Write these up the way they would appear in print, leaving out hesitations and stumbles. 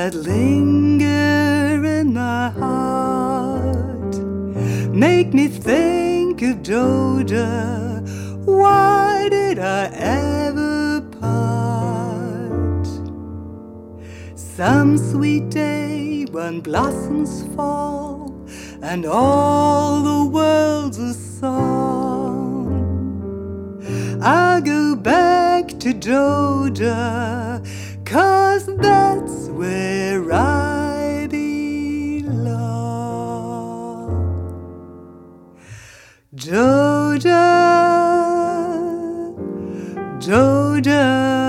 that linger in my heart make me think of Georgia. Why did I ever part? Some sweet day when blossoms fall and all the world's a song, I'll go back to Georgia, 'cause that's where I belong. Georgia, Georgia,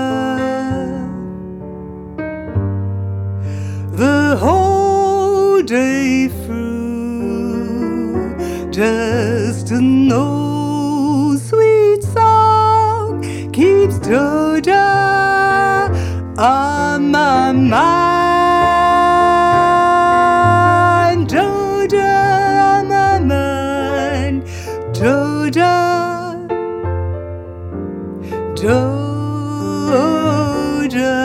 the whole day through, just an old sweet song keeps Georgia on my mind. Georgia on my mind. Georgia, Georgia,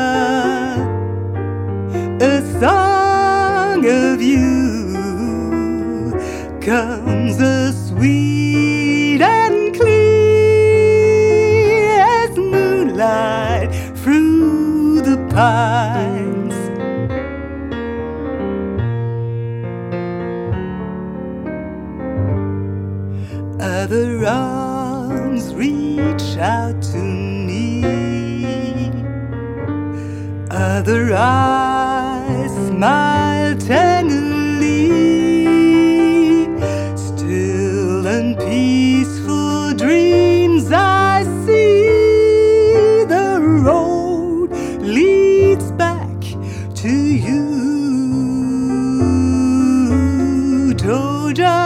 a song of you comes as sweet and clear as moonlight through the pines. Other arms reach out to me, other eyes smile tenderly. Still and peaceful dreams I see, the road leads back to you. Georgia,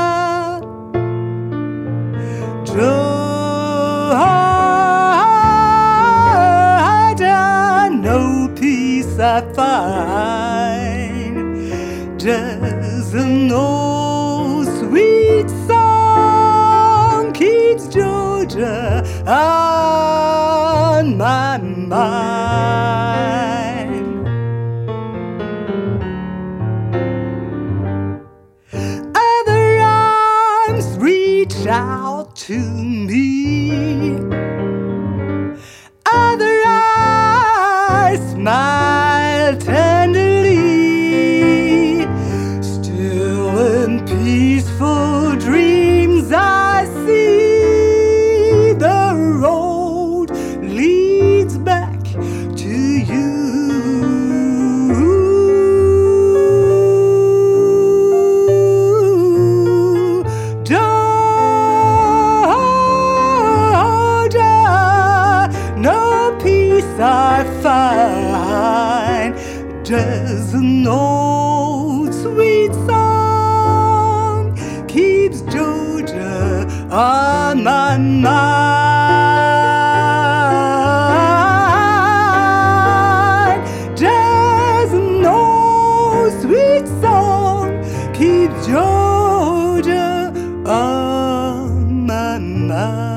Georgia, no peace I find, just an old sweet song keeps Georgia on my mind. Other arms reach out to me, other eyes smile tenderly. Still in peaceful dreams I see, the road leads back to you. No peace I find, just an old sweet song keeps Georgia on my mind. Just an old sweet song keeps Georgia on my mind.